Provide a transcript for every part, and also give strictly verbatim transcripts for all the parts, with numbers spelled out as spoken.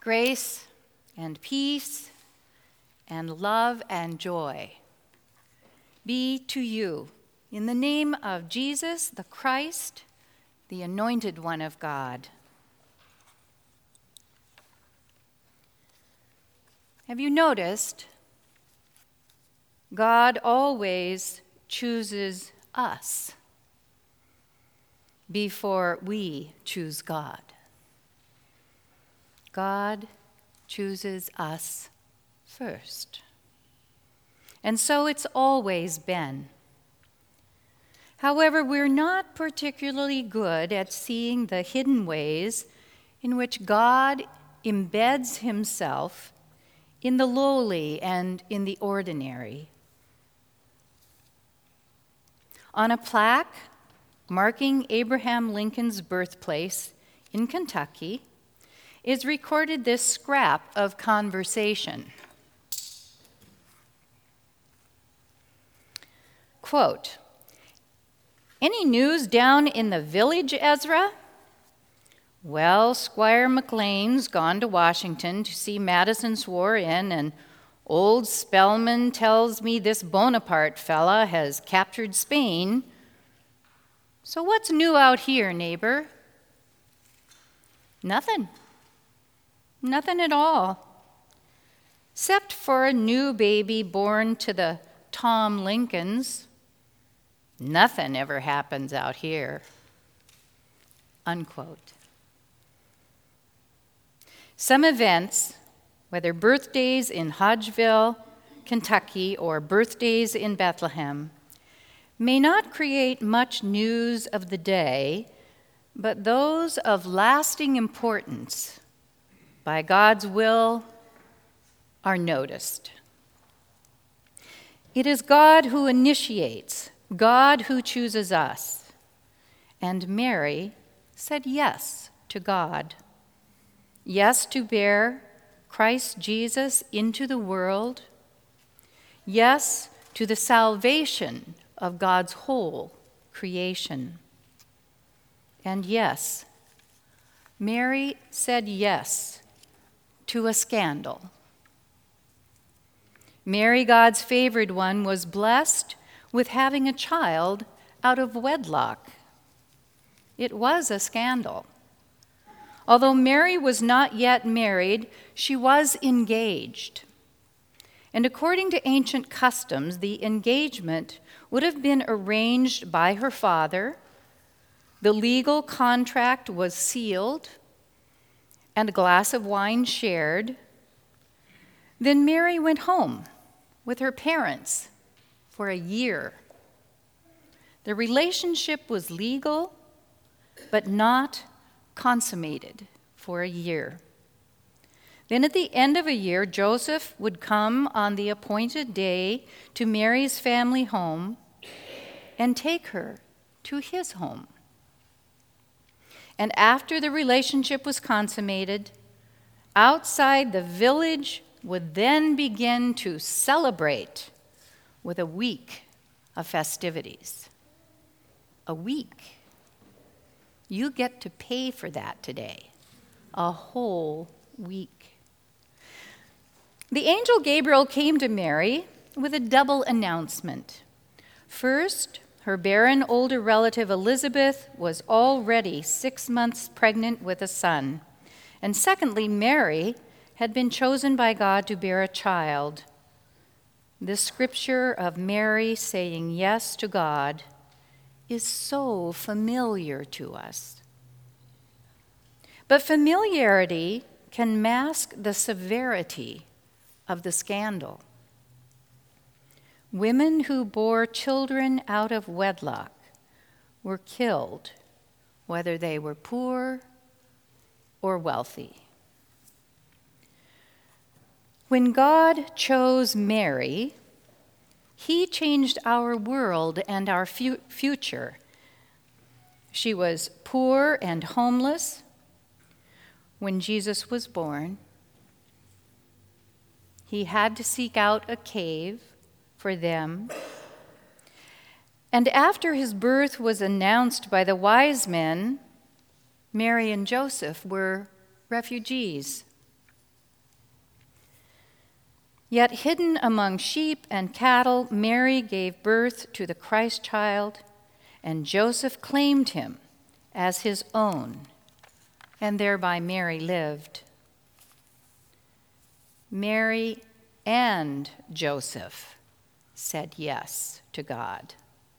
Grace and peace and love and joy be to you in the name of Jesus, the Christ, the Anointed One of God. Have you noticed God always chooses us before we choose God? God chooses us first. And so it's always been. However, we're not particularly good at seeing the hidden ways in which God embeds himself in the lowly and in the ordinary. On a plaque marking Abraham Lincoln's birthplace in Kentucky is recorded this scrap of conversation. Quote, "Any news down in the village, Ezra?" "Well, Squire McLean's gone to Washington to see Madison swore in, and old Spellman tells me this Bonaparte fella has captured Spain. So what's new out here, neighbor?" "Nothing. Nothing at all. Except for a new baby born to the Tom Lincolns. Nothing ever happens out here." Unquote. Some events, whether birthdays in Hodgeville, Kentucky, or birthdays in Bethlehem, may not create much news of the day, but those of lasting importance, by God's will, are noticed. It is God who initiates, God who chooses us, and Mary said yes to God, yes to bear Christ Jesus into the world, yes to the salvation of God's whole creation. And yes, Mary said yes to a scandal. Mary, God's favored one, was blessed with having a child out of wedlock. It was a scandal. Although Mary was not yet married, she was engaged. And according to ancient customs, the engagement would have been arranged by her father, the legal contract was sealed, and a glass of wine shared. Then Mary went home with her parents for a year. The relationship was legal, but not consummated for a year. Then at the end of a year, Joseph would come on the appointed day to Mary's family home and take her to his home. And after the relationship was consummated, outside the village would then begin to celebrate with a week of festivities. A week. You get to pay for that today. A whole week. The angel Gabriel came to Mary with a double announcement. First, her barren older relative Elizabeth was already six months pregnant with a son. And secondly, Mary had been chosen by God to bear a child. This scripture of Mary saying yes to God is so familiar to us. But familiarity can mask the severity of the scandal. Women who bore children out of wedlock were killed, whether they were poor or wealthy. When God chose Mary, he changed our world and our fu- future. She was poor and homeless when Jesus was born. He had to seek out a cave for them. And after his birth was announced by the wise men, Mary and Joseph were refugees. Yet hidden among sheep and cattle, Mary gave birth to the Christ child, and Joseph claimed him as his own, and thereby Mary lived. Mary and Joseph said yes to God.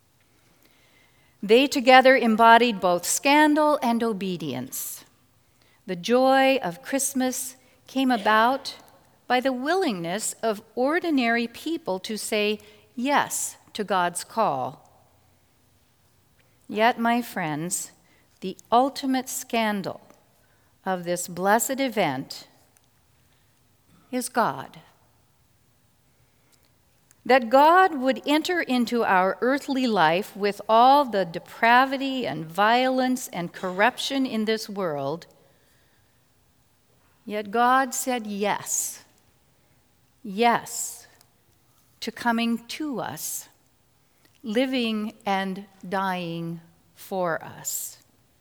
They together embodied both scandal and obedience. The joy of Christmas came about by the willingness of ordinary people to say yes to God's call. Yet, my friends, the ultimate scandal of this blessed event is God. That God would enter into our earthly life with all the depravity and violence and corruption in this world, yet God said yes. Yes, to coming to us, living and dying for us.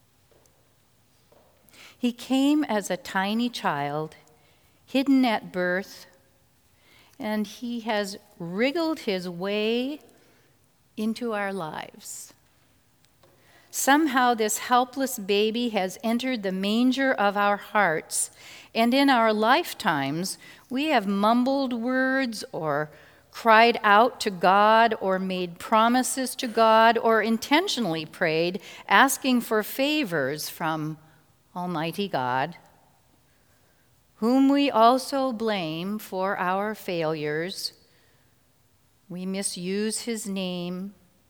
He came as a tiny child, hidden at birth, and he has wriggled his way into our lives. Somehow this helpless baby has entered the manger of our hearts, and in our lifetimes we have mumbled words or cried out to God or made promises to God or intentionally prayed, asking for favors from Almighty God, whom we also blame for our failures. We misuse his name.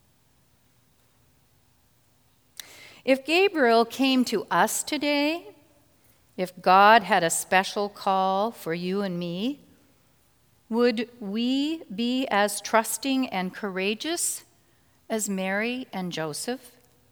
If Gabriel came to us today, if God had a special call for you and me, would we be as trusting and courageous as Mary and Joseph?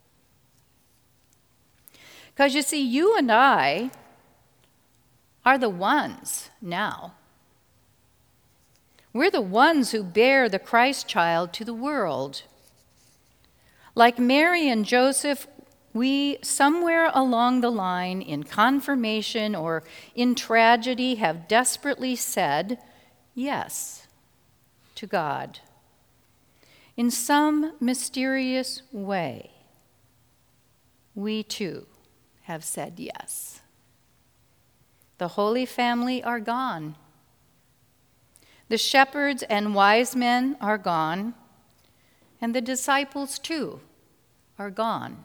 Because you see, you and I are the ones now. We're the ones who bear the Christ child to the world. Like Mary and Joseph, we, somewhere along the line, in confirmation or in tragedy, have desperately said yes to God. In some mysterious way, we too have said yes. The Holy Family are gone. The shepherds and wise men are gone, and the disciples too are gone.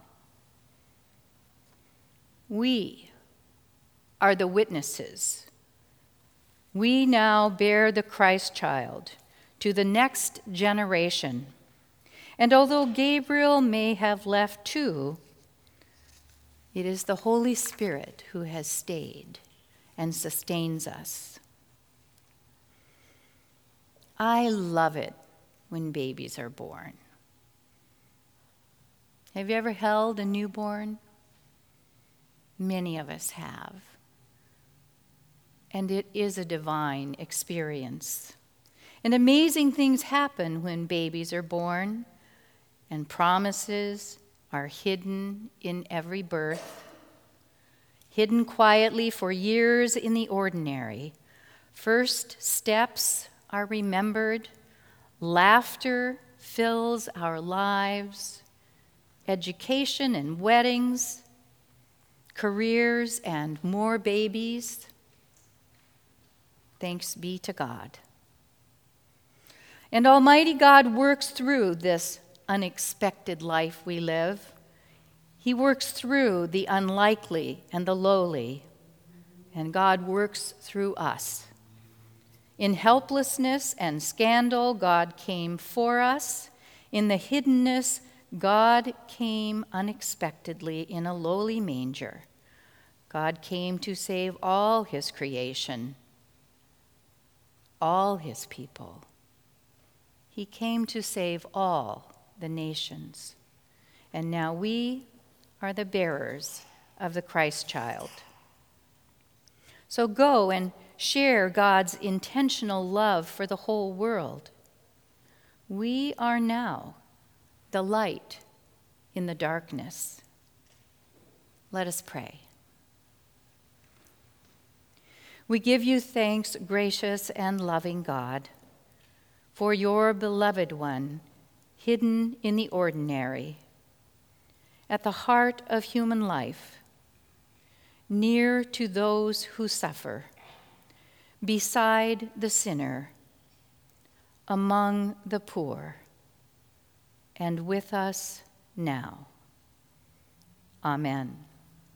We are the witnesses. We now bear the Christ child to the next generation. And although Gabriel may have left too, it is the Holy Spirit who has stayed and sustains us. I love it when babies are born. Have you ever held a newborn? Many of us have. And it is a divine experience. And amazing things happen when babies are born, and promises are hidden in every birth, hidden quietly for years in the ordinary. First steps are remembered, laughter fills our lives, education and weddings, careers and more babies. Thanks be to God. And Almighty God works through this unexpected life we live. He works through the unlikely and the lowly, and God works through us. In helplessness and scandal, God came for us. In the hiddenness, God came unexpectedly in a lowly manger. God came to save all his creation, all his people. He came to save all the nations. And now we are the bearers of the Christ child. So go and share God's intentional love for the whole world. We are now the light in the darkness. Let us pray. We give you thanks, gracious and loving God, for your beloved one, hidden in the ordinary, at the heart of human life, near to those who suffer, beside the sinner, among the poor, and with us now. Amen.